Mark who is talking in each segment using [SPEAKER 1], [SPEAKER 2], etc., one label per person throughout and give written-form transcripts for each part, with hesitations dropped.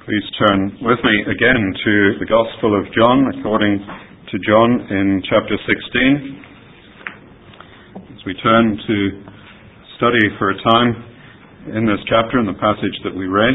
[SPEAKER 1] Please turn with me again to the Gospel of John, according to John in chapter 16. As we turn to study for a time in this chapter and the passage that we read.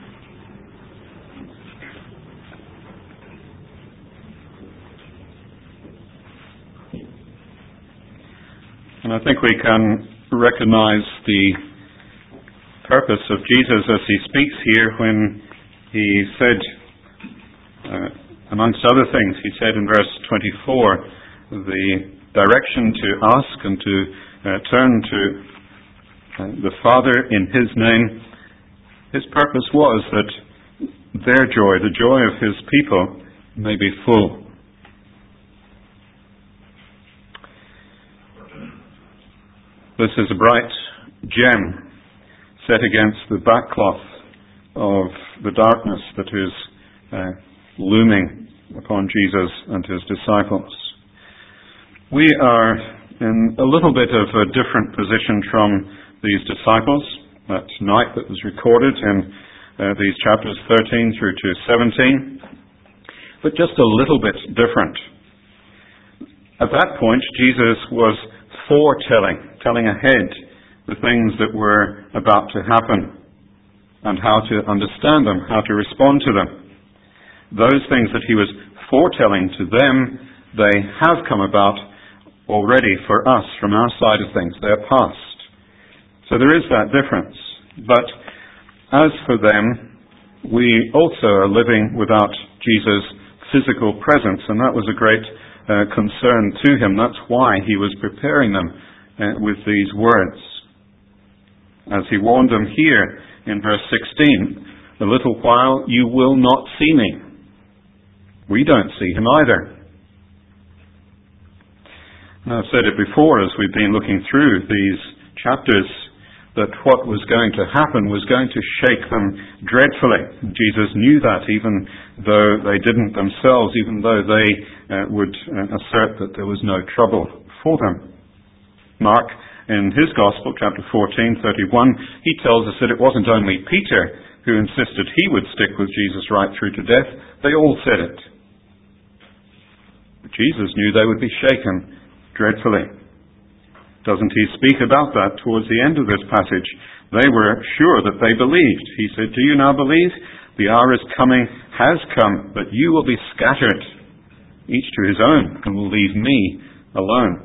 [SPEAKER 1] And I think we can recognize the purpose of Jesus as he speaks here when he said, amongst other things, he said in verse 24, the direction to ask and to turn to the Father in his name. His purpose was that their joy, the joy of his people, may be full. This is a bright gem set against the backcloth of the darkness that is looming upon Jesus and his disciples. We are in a little bit of a different position from these disciples. That night that was recorded in these chapters 13 through to 17, but just a little bit different. At that point, Jesus was telling ahead the things that were about to happen and how to understand them, how to respond to them. Those things that he was foretelling to them, they have come about already for us from our side of things. They're past. So there is that difference. But as for them, we also are living without Jesus' physical presence, and that was a great concern to him. That's why he was preparing them with these words. As he warned them here in verse 16, "A little while you will not see me." We don't see him either. And I've said it before as we've been looking through these chapters, that what was going to happen was going to shake them dreadfully. Jesus knew that, even though they didn't themselves, even though they would assert that there was no trouble for them. Mark, in his Gospel, chapter 14, 31, he tells us that it wasn't only Peter who insisted he would stick with Jesus right through to death. They all said it. But Jesus knew they would be shaken dreadfully. Doesn't he speak about that towards the end of this passage? They were sure that they believed. He said, "Do you now believe? The hour is coming, has come, but you will be scattered, each to his own, and will leave me alone."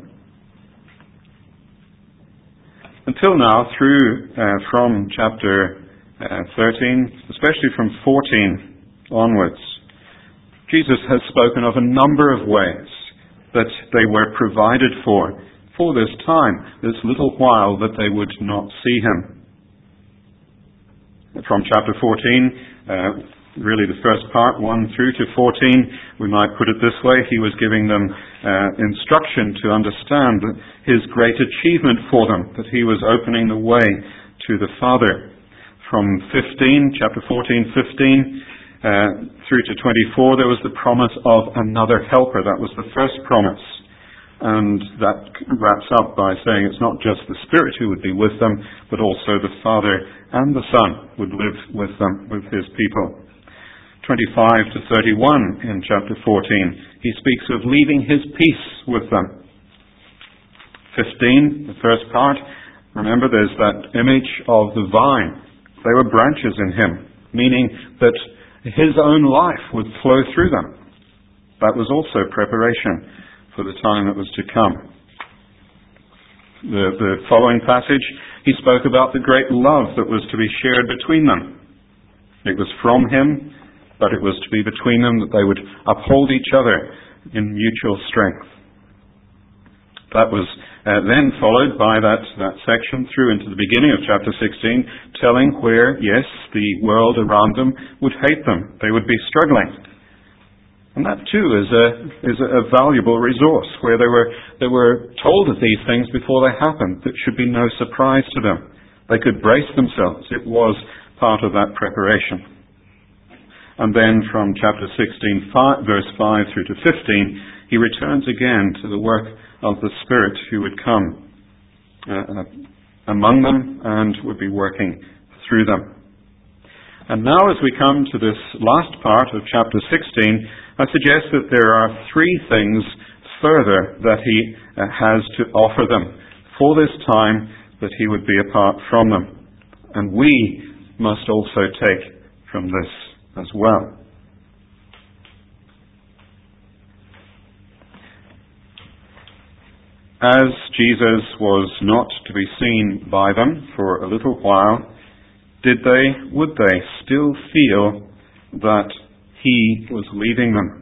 [SPEAKER 1] Until now, through from chapter 13, especially from 14 onwards, Jesus has spoken of a number of ways that they were provided for this time, this little while that they would not see him. From chapter 14, really the first part, 1 through to 14, we might put it this way, he was giving them instruction to understand his great achievement for them, that he was opening the way to the Father. From 15, chapter 14, 15, through to 24, there was the promise of another helper. That was the first promise. And that wraps up by saying it's not just the Spirit who would be with them, but also the Father and the Son would live with them, with his people. 25 to 31 in chapter 14, he speaks of leaving his peace with them. 15, the first part, remember there's that image of the vine. They were branches in him, meaning that his own life would flow through them. That was also preparation for the time that was to come. The following passage, he spoke about the great love that was to be shared between them. It was from him, but it was to be between them that they would uphold each other in mutual strength. That was then followed by that section through into the beginning of chapter 16, telling where, yes, the world around them would hate them. They would be struggling. And that too is a valuable resource, where they were told of these things before they happened. That should be no surprise to them. They could brace themselves. It was part of that preparation. And then from chapter 16, verse 5 through to 15, he returns again to the work of the Spirit who would come among them and would be working through them. And now as we come to this last part of chapter 16, I suggest that there are three things further that he has to offer them for this time that he would be apart from them. And we must also take from this as well. As Jesus was not to be seen by them for a little while, would they still feel that he was leaving them?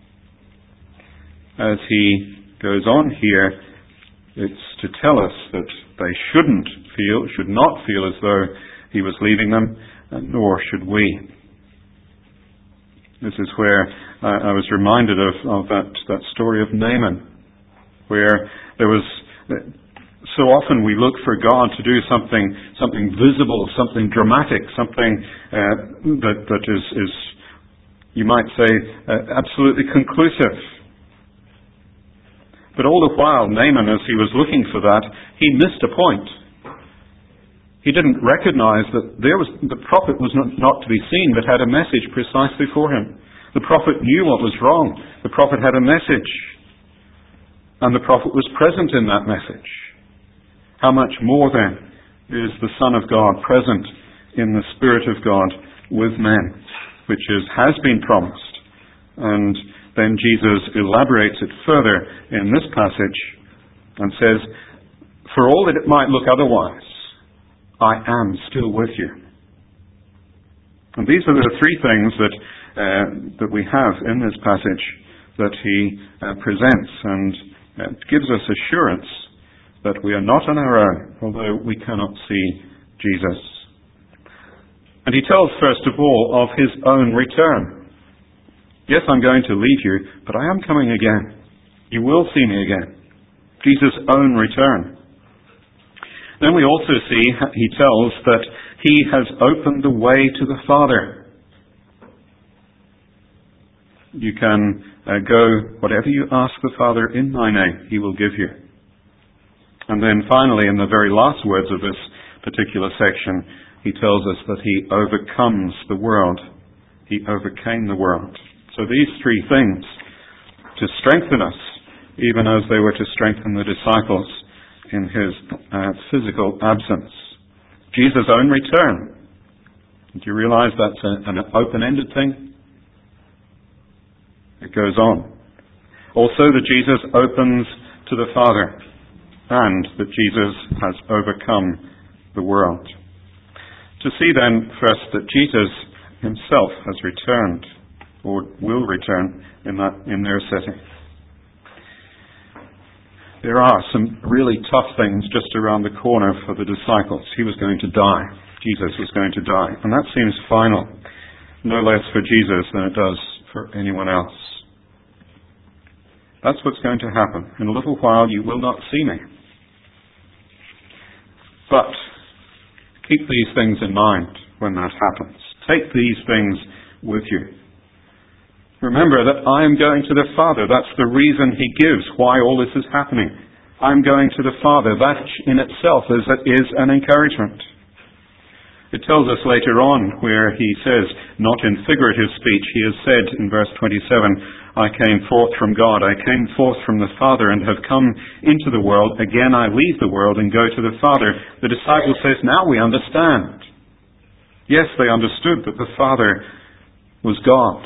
[SPEAKER 1] As he goes on here, it's to tell us that they should not feel as though he was leaving them, nor should we. This is where I was reminded of that story of Naaman, where there was, so often we look for God to do something visible, something dramatic, something that is, you might say, absolutely conclusive. But all the while, Naaman, as he was looking for that, he missed a point. He didn't recognize that the prophet was not to be seen, but had a message precisely for him. The prophet knew what was wrong. The prophet had a message. And the prophet was present in that message. How much more then is the Son of God present in the Spirit of God with men, which has been promised. And then Jesus elaborates it further in this passage and says, for all that it might look otherwise, I am still with you. And these are the three things that we have in this passage that he presents, and it gives us assurance that we are not on our own, although we cannot see Jesus. And he tells, first of all, of his own return. Yes, I'm going to leave you, but I am coming again. You will see me again. Jesus' own return. Then we also see, he tells, that he has opened the way to the Father. You can go, whatever you ask the Father in my name, he will give you. And then finally, in the very last words of this particular section, he tells us that he overcomes the world. He overcame the world. So these three things, to strengthen us, even as they were to strengthen the disciples in his physical absence. Jesus' own return. Do you realize that's an open-ended thing? It goes on. Also that Jesus opens to the Father, and that Jesus has overcome the world. To see then first that Jesus himself has returned, or will return in their setting. There are some really tough things just around the corner for the disciples. He was going to die. Jesus was going to die. And that seems final, no less for Jesus than it does for anyone else. That's what's going to happen. In a little while you will not see me. But keep these things in mind when that happens. Take these things with you. Remember that I am going to the Father. That's the reason he gives why all this is happening. I'm going to the Father. That in itself is an encouragement. It tells us later on where he says, not in figurative speech, he has said in verse 27, I came forth from God, I came forth from the Father and have come into the world. Again I leave the world and go to the Father. The disciple says, now we understand. Yes, they understood that the Father was God.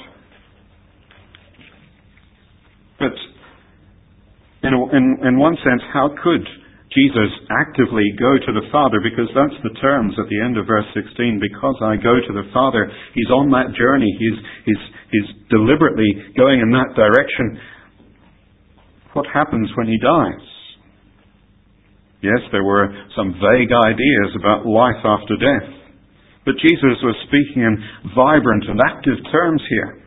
[SPEAKER 1] But in one sense, how could Jesus actively go to the Father? Because that's the terms at the end of verse 16. Because I go to the Father, he's on that journey. He's deliberately going in that direction. What happens when he dies? Yes, there were some vague ideas about life after death. But Jesus was speaking in vibrant and active terms here.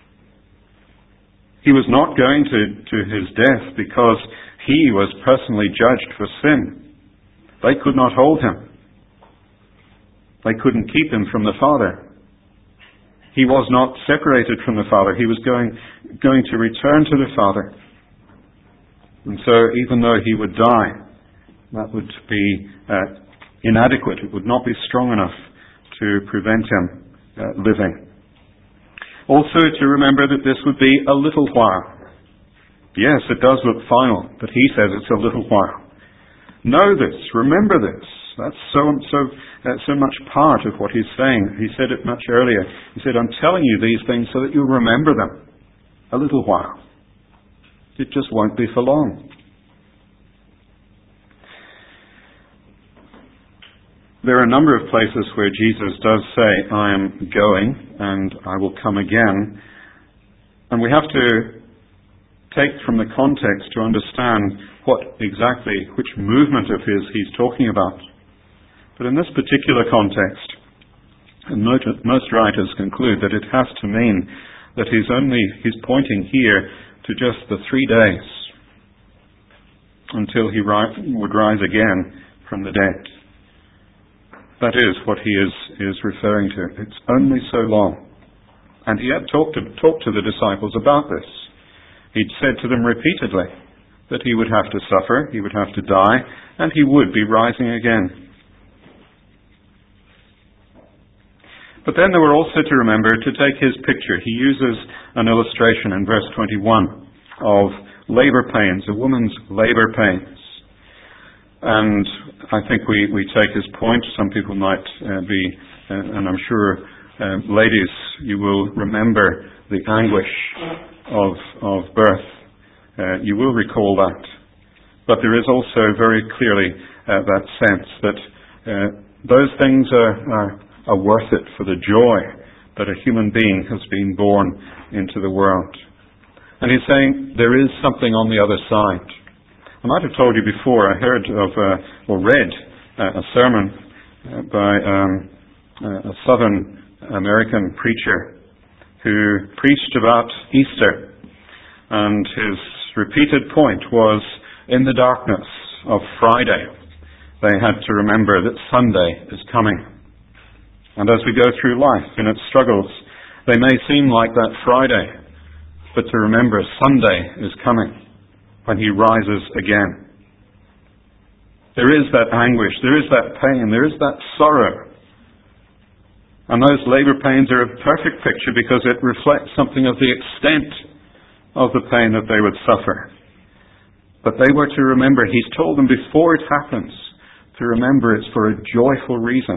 [SPEAKER 1] He was not going to his death because he was personally judged for sin. They could not hold him. They couldn't keep him from the Father. He was not separated from the Father. He was going to return to the Father. And so even though he would die, that would be inadequate. It would not be strong enough to prevent him living. Also to remember that this would be a little while. Yes, it does look final, but he says it's a little while. Know this, remember this. That's so much part of what he's saying. He said it much earlier. He said, I'm telling you these things so that you'll remember them. A little while. It just won't be for long. There are a number of places where Jesus does say, I am going and I will come again. And we have to take from the context to understand which movement of his he's talking about. But in this particular context, and most writers conclude that it has to mean that he's pointing here to just the 3 days until he would rise again from the dead. That is what he is referring to. It's only so long. And he had talked to the disciples about this. He'd said to them repeatedly that he would have to suffer, he would have to die, and he would be rising again. But then they were also to remember to take his picture. He uses an illustration in verse 21 of labor pains, a woman's labor pains. And I think we take his point. Some people might be, and I'm sure ladies, you will remember the anguish of birth. You will recall that. But there is also very clearly that sense that those things are worth it for the joy that a human being has been born into the world. And he's saying there is something on the other side. I might have told you before, I heard read a sermon by a Southern American preacher who preached about Easter. And his repeated point was, in the darkness of Friday, they had to remember that Sunday is coming. And as we go through life in its struggles, they may seem like that Friday, but to remember Sunday is coming when he rises again. There is that anguish, there is that pain, there is that sorrow. And those labor pains are a perfect picture because it reflects something of the extent of the pain that they would suffer. But they were to remember, he's told them before it happens, to remember it's for a joyful reason.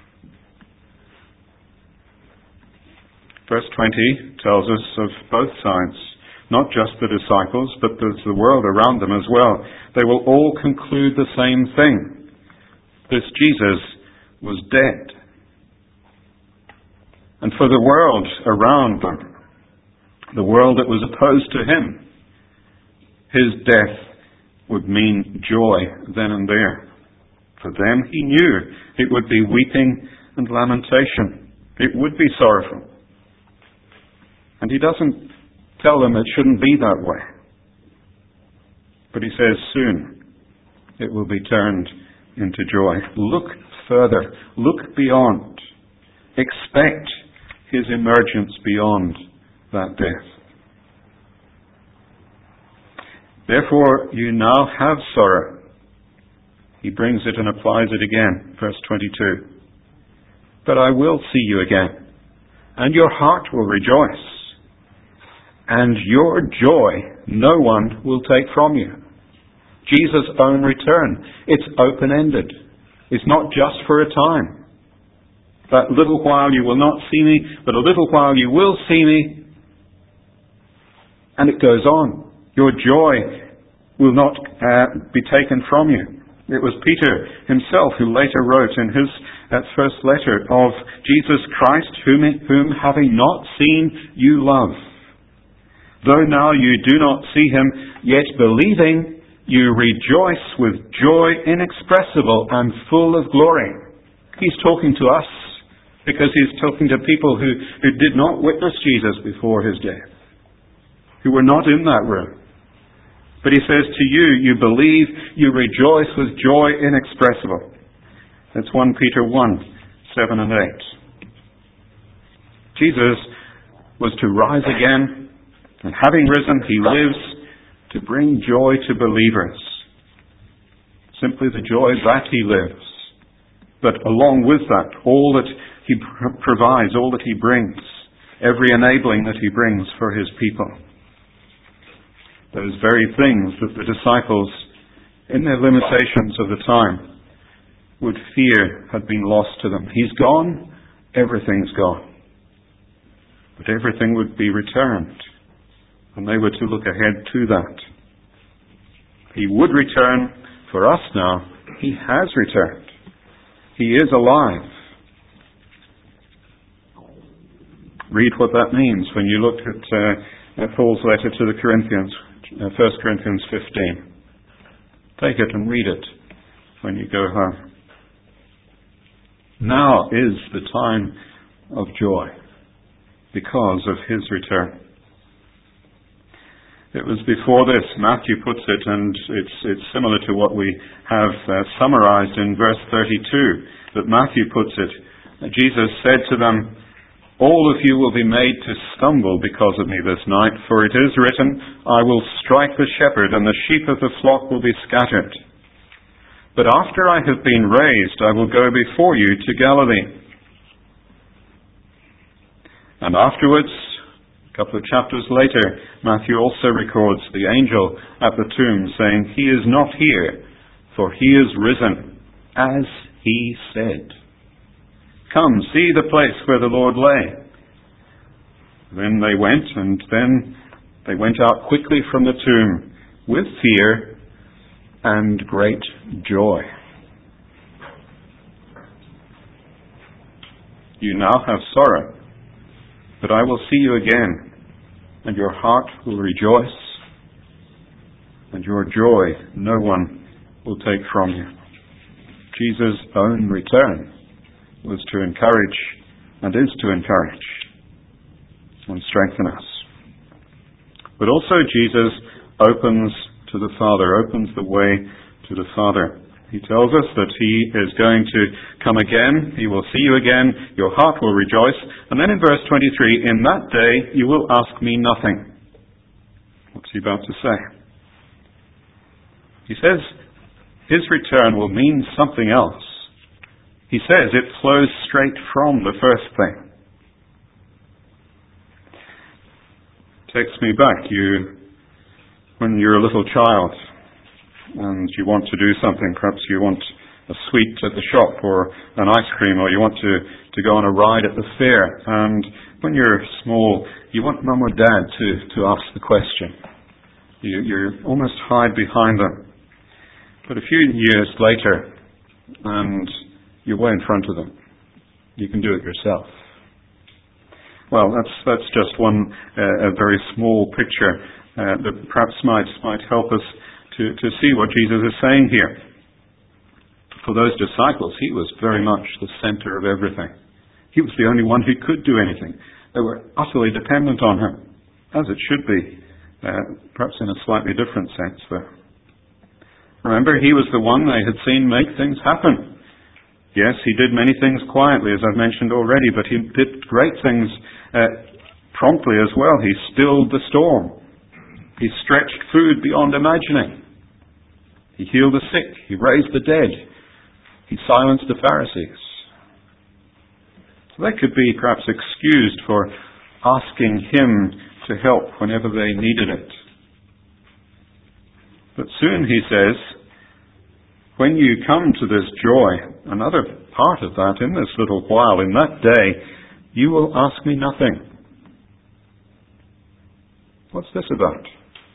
[SPEAKER 1] Verse 20 tells us of both sides, not just the disciples, but there's the world around them as well. They will all conclude the same thing. This Jesus was dead. And for the world around them, the world that was opposed to him, his death would mean joy then and there. For them, he knew it would be weeping and lamentation. It would be sorrowful. And he doesn't tell them it shouldn't be that way. But he says soon it will be turned into joy. Look further. Look beyond. Expect his emergence beyond that death. Therefore, you now have sorrow. He brings it and applies it again. Verse 22. But I will see you again, and your heart will rejoice. And your joy no one will take from you. Jesus' own return. It's open-ended. It's not just for a time. That little while you will not see me, but a little while you will see me. And it goes on. Your joy will not be taken from you. It was Peter himself who later wrote in his first letter of Jesus Christ, whom having not seen you love. Though now you do not see him, yet believing, you rejoice with joy inexpressible and full of glory. He's talking to us because he's talking to people who did not witness Jesus before his death, who were not in that room. But he says to you, you believe, you rejoice with joy inexpressible. That's 1 Peter 1, 7 and 8. Jesus was to rise again. And having risen, he lives to bring joy to believers. Simply the joy that he lives. But along with that, all that He provides all that He brings, every enabling that He brings for His people. Those very things that the disciples, in their limitations of the time, would fear had been lost to them. He's gone, everything's gone. But everything would be returned, and they were to look ahead to that. He would return for us now. He has returned. He is alive. Read what that means when you look at Paul's letter to the Corinthians, 1 Corinthians 15. Take it and read it when you go home. Now is the time of joy because of His return. It was before this, Matthew puts it, and it's similar to what we have summarized in verse 32, that Matthew puts it. Jesus said to them, "All of you will be made to stumble because of me this night, for it is written, I will strike the shepherd, and the sheep of the flock will be scattered. But after I have been raised, I will go before you to Galilee." And afterwards, a couple of chapters later, Matthew also records the angel at the tomb saying, "He is not here, for He is risen, as He said. Come, see the place where the Lord lay." Then they went, and then they went out quickly from the tomb with fear and great joy. You now have sorrow, but I will see you again, and your heart will rejoice, and your joy no one will take from you. Jesus' own return was to encourage, and is to encourage, and strengthen us. But also Jesus opens to the Father, opens the way to the Father. He tells us that He is going to come again. He will see you again. Your heart will rejoice. And then in verse 23, "In that day you will ask me nothing." What's He about to say? He says His return will mean something else. He says it flows straight from the first thing. Takes me back, when you're a little child and you want to do something. Perhaps you want a sweet at the shop or an ice cream, or you want to go on a ride at the fair. And when you're small, you want mum or dad to ask the question. You almost hide behind them. But a few years later, and you're way in front of them, you can do it yourself. Well, that's just one a very small picture that perhaps might help us to see what Jesus is saying here. For those disciples, He was very much the center of everything. He was the only one who could do anything. They were utterly dependent on Him, as it should be, perhaps in a slightly different sense, though. Remember, He was the one they had seen make things happen. Yes, He did many things quietly, as I've mentioned already, but He did great things promptly as well. He stilled the storm. He stretched food beyond imagining. He healed the sick. He raised the dead. He silenced the Pharisees. So they could be perhaps excused for asking Him to help whenever they needed it. But soon He says, when you come to this joy, another part of that, in this little while, in that day, you will ask me nothing. What's this about?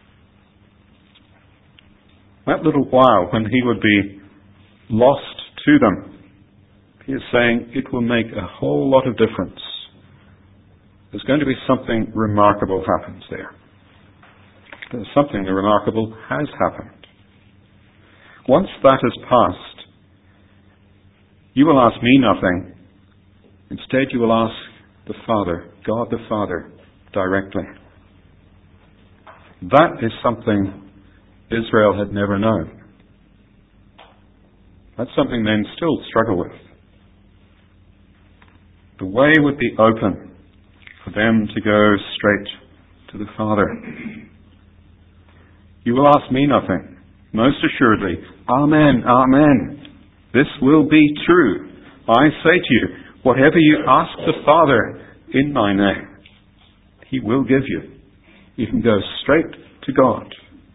[SPEAKER 1] That little while when He would be lost to them, He is saying it will make a whole lot of difference. There's going to be something remarkable happens there. There's something remarkable has happened. Once that has passed, you will ask me nothing. Instead, you will ask the Father, God the Father, directly. That is something Israel had never known. That's something men still struggle with. The way would be open for them to go straight to the Father. You will ask me nothing. Most assuredly, Amen, Amen. This will be true. I say to you, Whatever you ask the Father in my name, He will give you. You can go straight to God.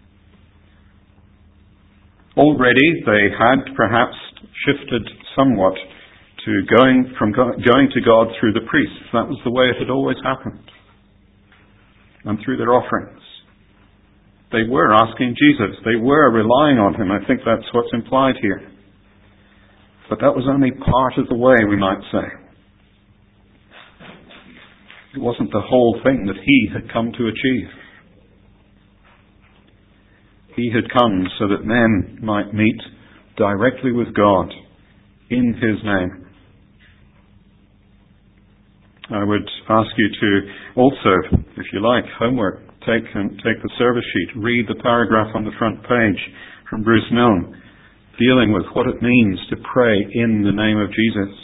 [SPEAKER 1] Already they had perhaps shifted somewhat to going to God through the priests. That was the way it had always happened. And through their offerings. They were asking Jesus. They were relying on Him. I think that's what's implied here. But that was only part of the way, we might say. It wasn't the whole thing that He had come to achieve. He had come so that men might meet directly with God in His name. I would ask you to also, if you like, homework, take the service sheet, read the paragraph on the front page from Bruce Milne, dealing with what it means to pray in the name of Jesus.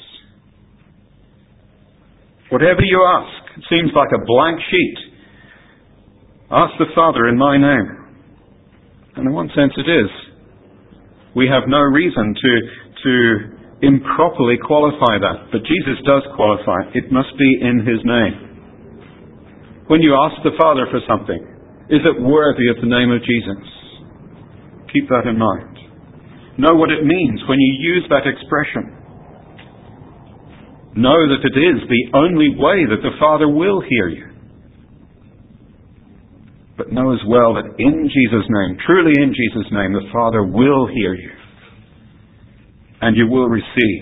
[SPEAKER 1] Whatever you ask, it seems like a blank sheet. Ask the Father in my name. And in one sense it is. We have no reason to improperly qualify that. But Jesus does qualify. It must be in His name. When you ask the Father for something, is it worthy of the name of Jesus? Keep that in mind. Know what it means when you use that expression. Know that it is the only way that the Father will hear you. But know as well that in Jesus' name, truly in Jesus' name, the Father will hear you. And you will receive.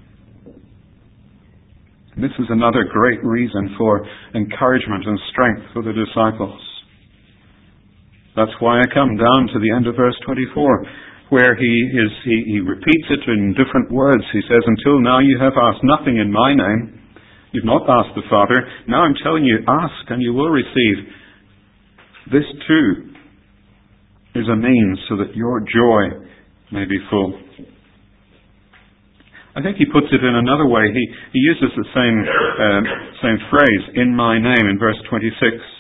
[SPEAKER 1] This is another great reason for encouragement and strength for the disciples. That's why I come down to the end of verse 24, where he repeats it in different words. He says, until now you have asked nothing in my name. You've not asked the Father. Now I'm telling you, ask and you will receive. This too is a means so that your joy may be full. I think he puts it in another way. He uses the same phrase, in my name, in verse 26.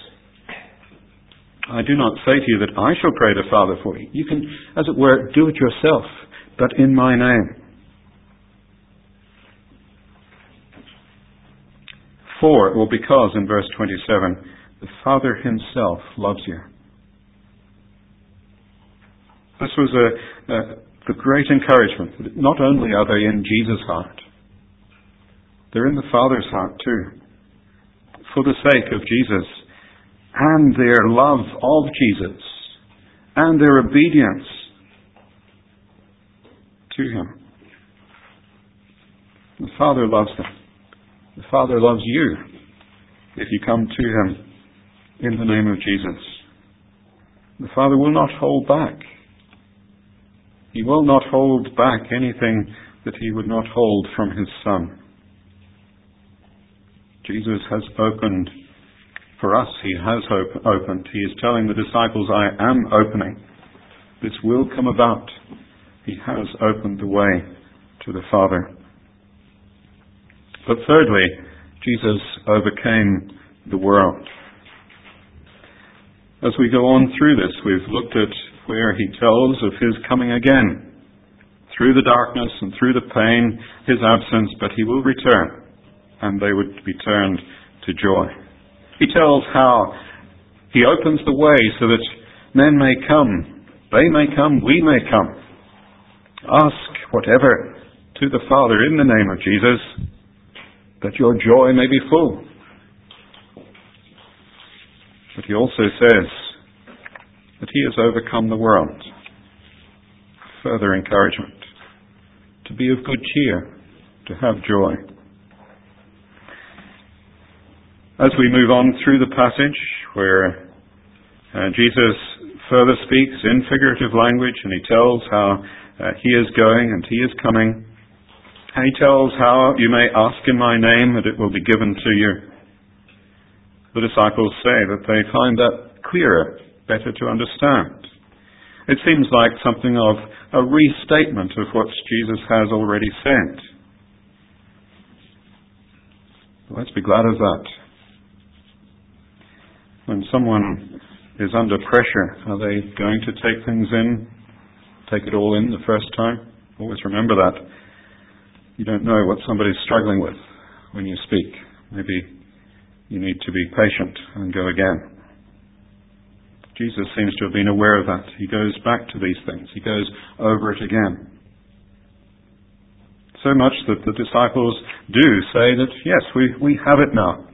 [SPEAKER 1] I do not say to you that I shall pray the Father for you. You can, as it were, do it yourself, but in my name. Because in verse 27, the Father Himself loves you. This was the great encouragement. Not only are they in Jesus' heart, they're in the Father's heart too. For the sake of Jesus and their love of Jesus and their obedience to Him. The Father loves them. The Father loves you if you come to Him in the name of Jesus. The Father will not hold back. He will not hold back anything that He would not hold from His Son. Jesus has opened for us. He has opened. He is telling the disciples, I am opening. This will come about. He has opened the way to the Father. But thirdly, Jesus overcame the world. As we go on through this, we've looked at where He tells of His coming again. Through the darkness and through the pain, His absence, but He will return, and they would be turned to joy. He tells how He opens the way so that men may come, they may come, we may come. Ask whatever to the Father in the name of Jesus, that your joy may be full. But He also says that He has overcome the world. Further encouragement. To be of good cheer. To have joy. As we move on through the passage where Jesus further speaks in figurative language, and He tells how He is going and He is coming. And He tells how you may ask in my name and it will be given to you. The disciples say that they find that clearer, better to understand. It seems like something of a restatement of what Jesus has already said. Let's be glad of that. When someone is under pressure, are they going to take things in, take it all in the first time? Always remember that. You don't know what somebody's struggling with when you speak. Maybe you need to be patient and go again. Jesus seems to have been aware of that. He goes back to these things. He goes over it again. So much that the disciples do say that, yes, we have it now.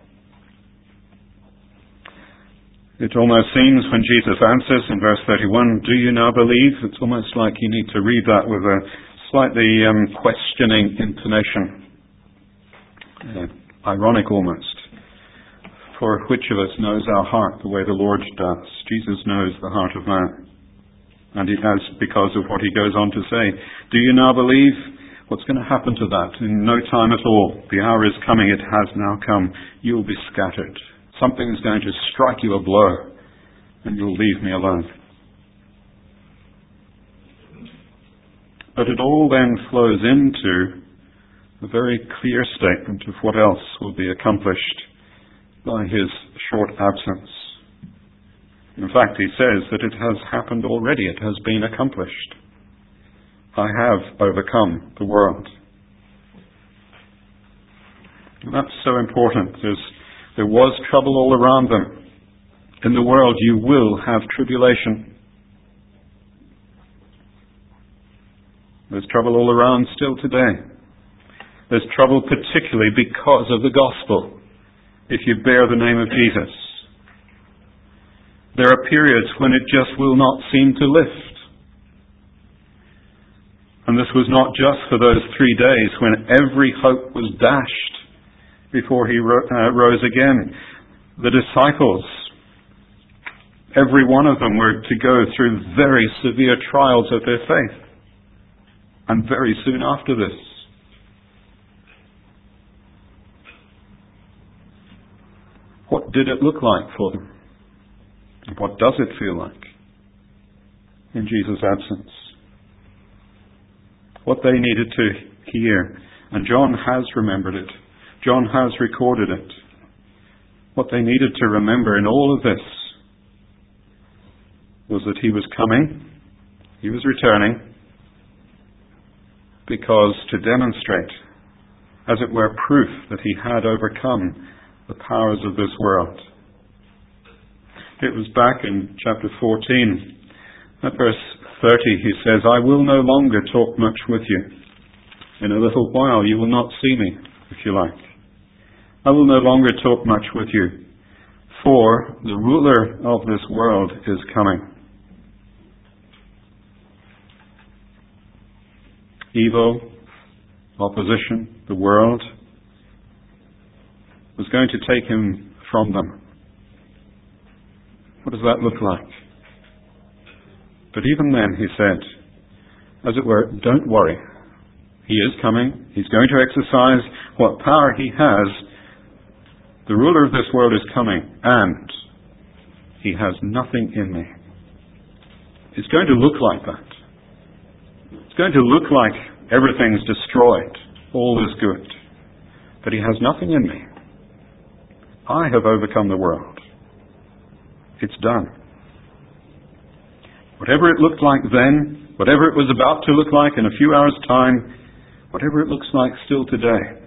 [SPEAKER 1] It almost seems when Jesus answers in verse 31, do you now believe? It's almost like you need to read that with a slightly questioning intonation. Ironic almost. For which of us knows our heart the way the Lord does? Jesus knows the heart of man. And he has, because of what he goes on to say. Do you now believe? What's going to happen to that? In no time at all. The hour is coming. It has now come. You'll be scattered. Something is going to strike you a blow, and you'll leave me alone. But it all then flows into a very clear statement of what else will be accomplished by his short absence. In fact, he says that it has happened already. It has been accomplished. I have overcome the world. And that's so important. There was trouble all around them. In the world you will have tribulation. There's trouble all around still today. There's trouble particularly because of the gospel. If you bear the name of Jesus. There are periods when it just will not seem to lift. And this was not just for those 3 days when every hope was dashed before he rose again. The disciples, every one of them were to go through very severe trials of their faith. And very soon after this. What did it look like for them? What does it feel like in Jesus' absence? What they needed to hear. And John has remembered it. John has recorded it. What they needed to remember in all of this was that he was coming, he was returning, because to demonstrate, as it were, proof that he had overcome the powers of this world. It was back in chapter 14, at verse 30, he says, I will no longer talk much with you. In a little while you will not see me, if you like. I will no longer talk much with you, for the ruler of this world is coming. Evil, opposition, the world was going to take him from them. What does that look like? But even then, he said, as it were, don't worry. He is coming. He's going to exercise what power he has. The ruler of this world is coming, and he has nothing in me. It's going to look like that. It's going to look like everything's destroyed. All is good. But he has nothing in me. I have overcome the world. It's done. Whatever it looked like then, whatever it was about to look like in a few hours' time, whatever it looks like still today,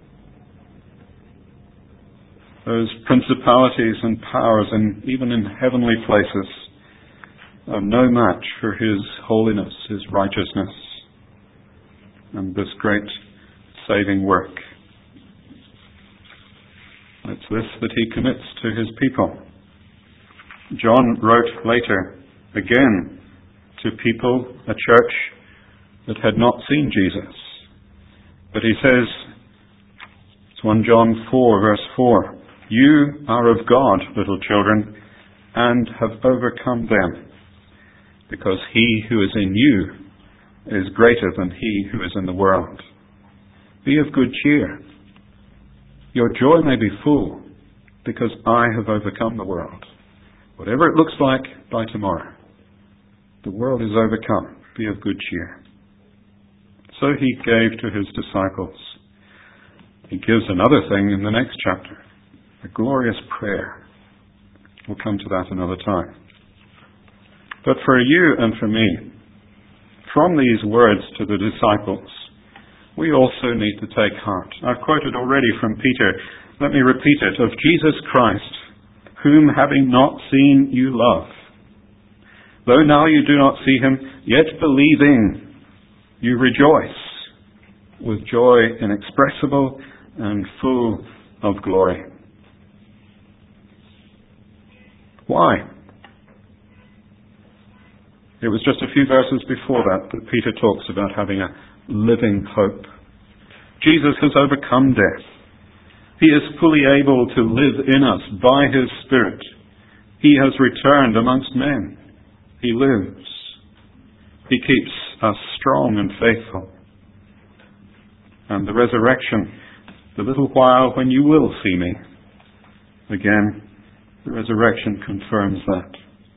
[SPEAKER 1] those principalities and powers, and even in heavenly places, are no match for his holiness, his righteousness, and this great saving work. It's this that he commits to his people. John wrote later, again, to people, a church that had not seen Jesus. But he says, it's 1 John 4, verse 4, you are of God, little children, and have overcome them, because he who is in you is greater than he who is in the world. Be of good cheer. Your joy may be full, because I have overcome the world. Whatever it looks like by tomorrow, the world is overcome. Be of good cheer. So he gave to his disciples. He gives another thing in the next chapter, a glorious prayer. We'll come to that another time. But for you and for me, from these words to the disciples, we also need to take heart. I've quoted already from Peter. Let me repeat it. Of Jesus Christ, whom having not seen you love. Though now you do not see him, yet believing you rejoice with joy inexpressible and full of glory. Why? It was just a few verses before that Peter talks about having a living hope. Jesus has overcome death. He is fully able to live in us by his Spirit. He has returned amongst men. He lives. He keeps us strong and faithful. And the resurrection, the little while when you will see me, again, the resurrection confirms that.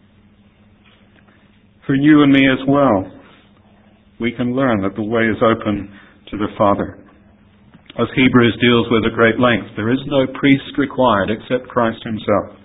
[SPEAKER 1] For you and me as well, we can learn that the way is open to the Father. As Hebrews deals with at great length, there is no priest required except Christ himself.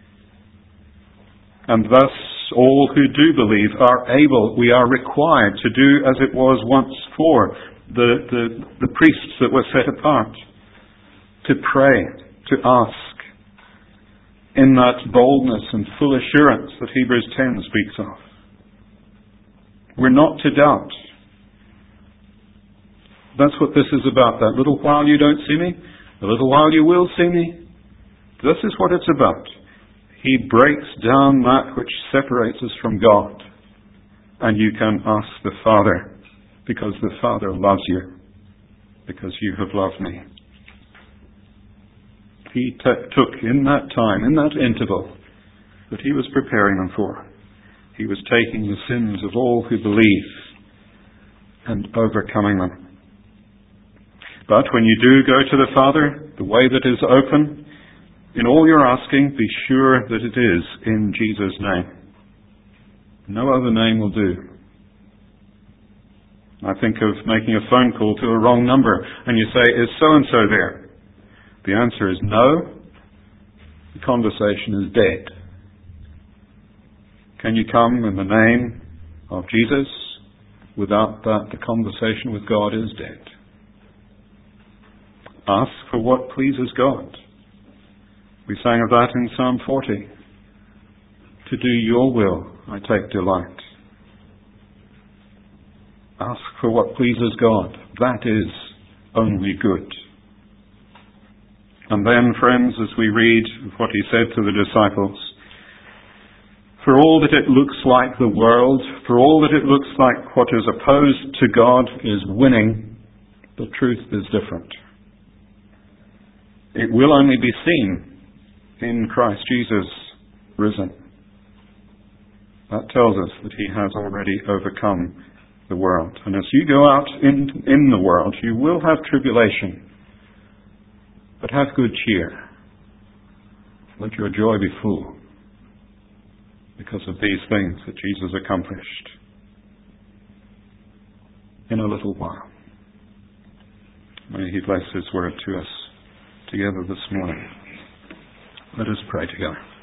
[SPEAKER 1] And thus, all who do believe are able, we are required to do as it was once for the priests that were set apart, to pray, to ask, in that boldness and full assurance that Hebrews 10 speaks of. We're not to doubt. That's what this is about. That little while you don't see me, the little while you will see me. This is what it's about. He breaks down that which separates us from God. And you can ask the Father, because the Father loves you, because you have loved me. He took in that time, in that interval that he was preparing them for, he was taking the sins of all who believe and overcoming them. But when you do go to the Father, the way that is open, in all your asking, be sure that it is in Jesus' name. No other name will do. I think of making a phone call to a wrong number, and you say, is so-and-so there? The answer is no. The conversation is dead. Can you come in the name of Jesus? Without that, the conversation with God is dead. Ask for what pleases God. We sang of that in Psalm 40. To do your will, I take delight. Ask for what pleases God. That is only good. And then, friends, as we read what he said to the disciples, for all that it looks like the world, for all that it looks like what is opposed to God is winning, the truth is different. It will only be seen in Christ Jesus risen. That tells us that he has already overcome the world. And as you go out in the world, you will have tribulation. But have good cheer. Let your joy be full because of these things that Jesus accomplished in a little while. May he bless his word to us together this morning. Let us pray together.